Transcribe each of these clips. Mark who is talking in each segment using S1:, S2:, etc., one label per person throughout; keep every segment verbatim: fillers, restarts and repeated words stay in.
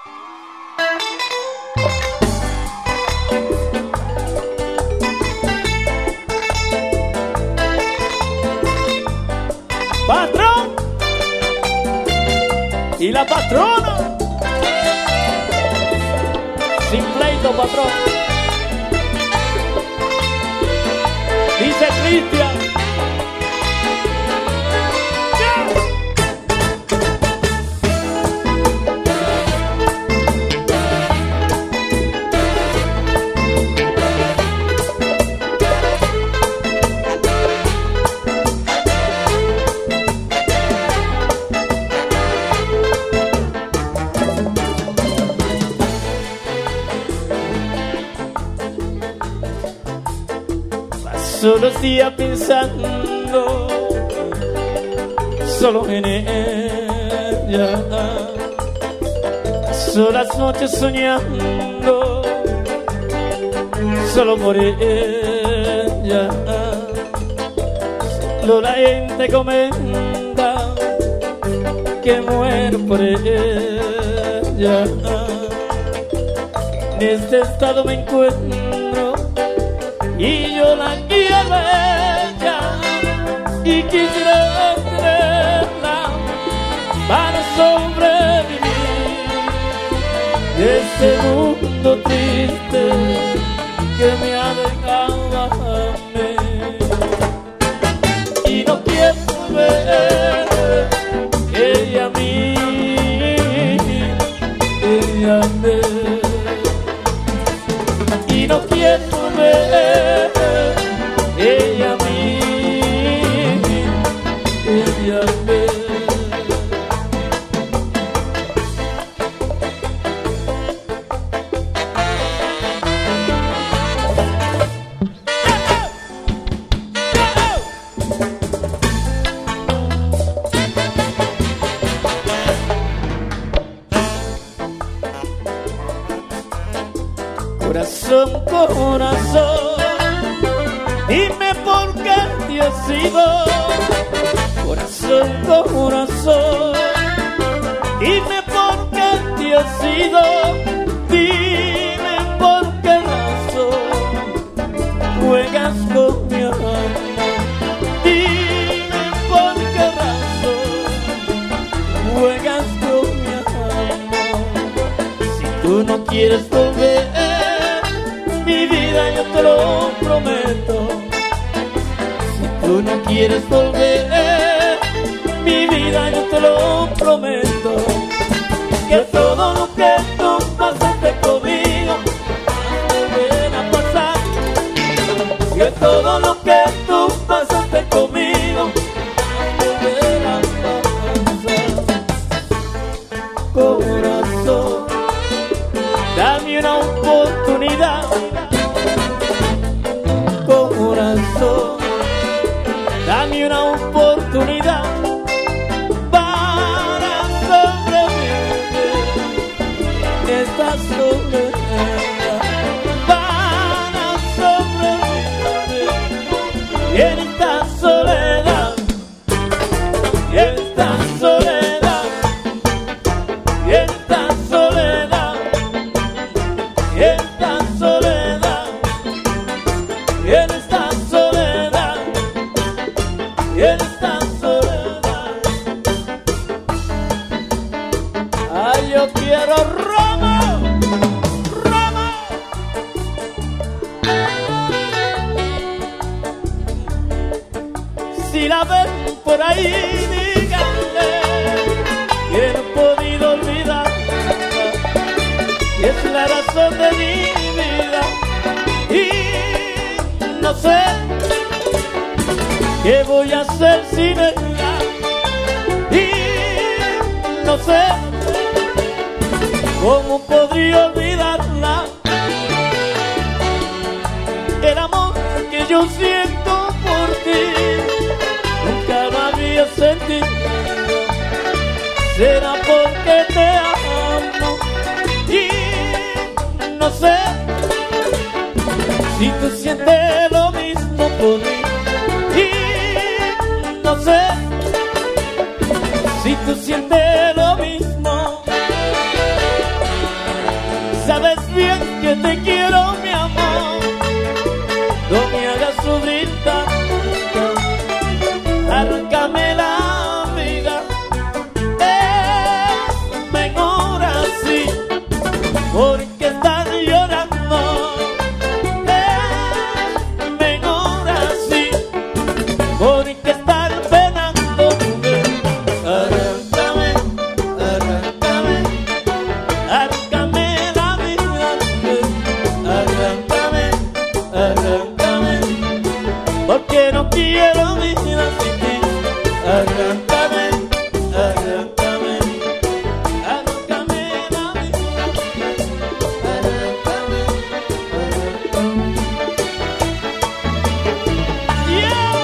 S1: Patrón y la patrona, sin pleito, patrón. Dice Cristian. Solo días pensando solo en ella, solas noches soñando solo por ella. Solo la gente comenta que muero por ella. En este estado me encuentro y yo la quiero a ella y quisiera tenerla para sobrevivir de este mundo triste que me ha dejado a mí. Y no quiero ver ella a mí, ella a mí. Y no quiero ver ella a mí, ella a mí. Corazón, corazón, dime por qué te has ido. Corazón, corazón, dime por qué te has ido. Dime por qué razón juegas con mi amor. Dime por qué razón juegas con mi amor. Si tú no quieres volver, mi vida yo te lo prometo. Si tú no quieres volver, mi vida yo te lo prometo. Que todo lo que tú pasaste conmigo va a volver a pasar. Que todo lo que tú pasaste conmigo va a volver a pasar. Corazón, dame una oportunidad. Corazón, dame una oportunidad para sobrevivir en esta soledad, para sobrevivir en esta soledad, en esta soledad, en esta soledad, en esta soledad, en esta soledad, en esta soledad. Ay, yo quiero Roma, Roma. Si la ven por ahí, díganle que no he podido olvidar, que es la razón de mi vida. Y no sé qué voy a hacer sin ella. Y no sé cómo podría olvidarla. El amor que yo siento por ti nunca lo había sentido. Será porque te amo. Y no sé si tú sientes lo mismo por mí. Y no sé si tú sientes lo mismo. que te quiero, mi amor. No me hagas sufrir tanto, arráncame la vida. Es mejor así, porque estás llorando. Es mejor así, porque estás penando. Arráncame, arráncame, arráncame la vida. Arráncame, arráncame, porque no quiero vida sin ti. Arráncame, arráncame, arráncame la vida. Arráncame, arráncame. Yeah.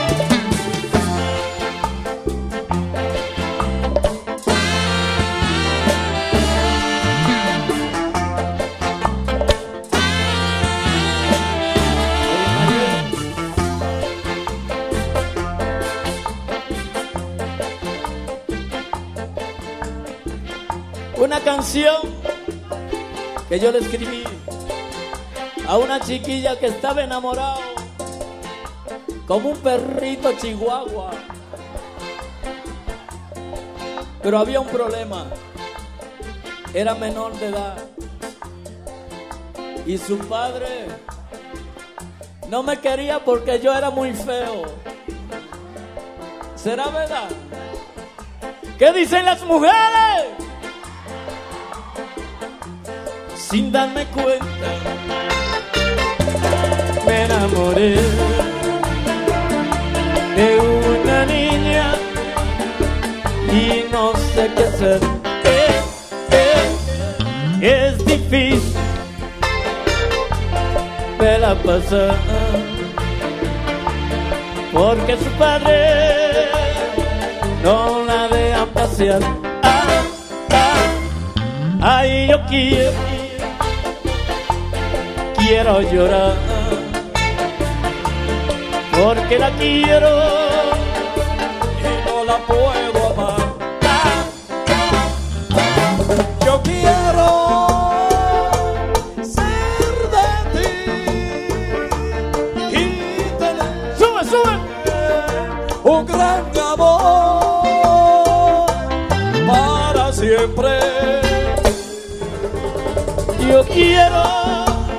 S1: Una canción que yo le escribí a una chiquilla que estaba enamorado como un perrito chihuahua, pero había un problema, era menor de edad y su padre no me quería porque yo era muy feo. ¿Será verdad? ¿Qué dicen las mujeres? Sin darme cuenta, me enamoré de una niña y no sé qué hacer. Eh, eh, es difícil verla pasar, porque su padre no la deja pasear. Ah, ah, ay, yo quiero Quiero llorar, porque la quiero y no la puedo amar. Ah, ah, ah. Yo quiero ser de ti y tener sube, sube. un gran amor para siempre. Yo quiero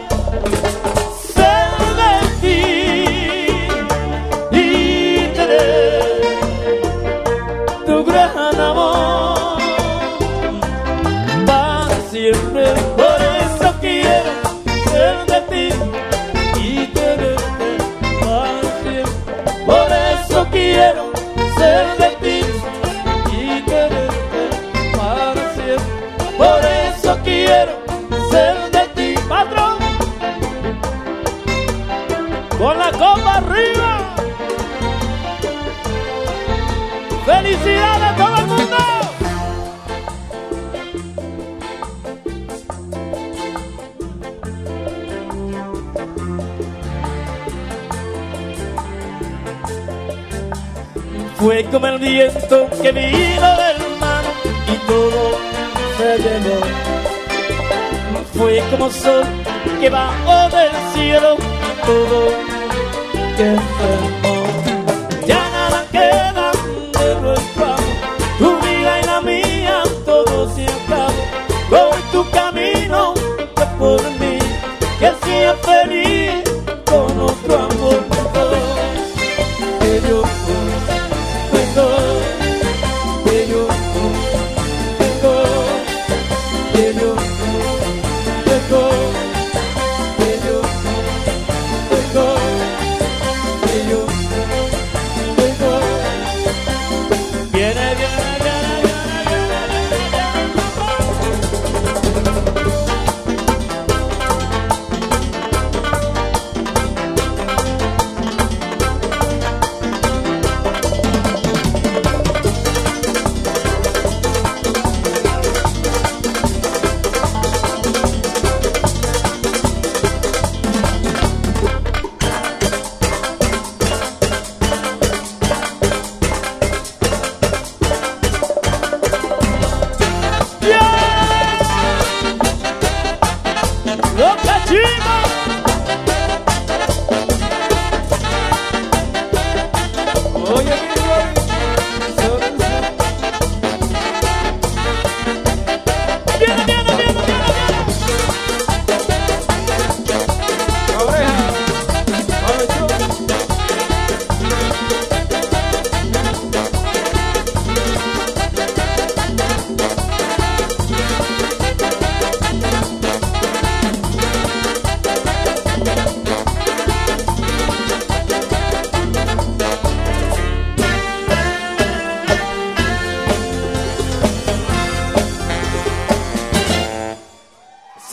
S1: siempre, por eso quiero ser de ti y tenerte para siempre. Por eso quiero ser de ti y tenerte para siempre. Por eso quiero ser de ti, patrón. Con la copa arriba. ¡Felicidades a todo el mundo! Fue como el viento que vino del mar y todo se llevó. Fue como sol que bajó del cielo y todo que enfermó. Ya nada queda de nuestro amor, tu vida y la mía, todo se acabó. Voy tu camino, que por mí, que sea feliz con otro amor. Que yo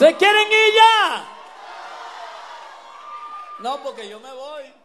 S1: ¿Se quieren ir ya? No, porque yo me voy.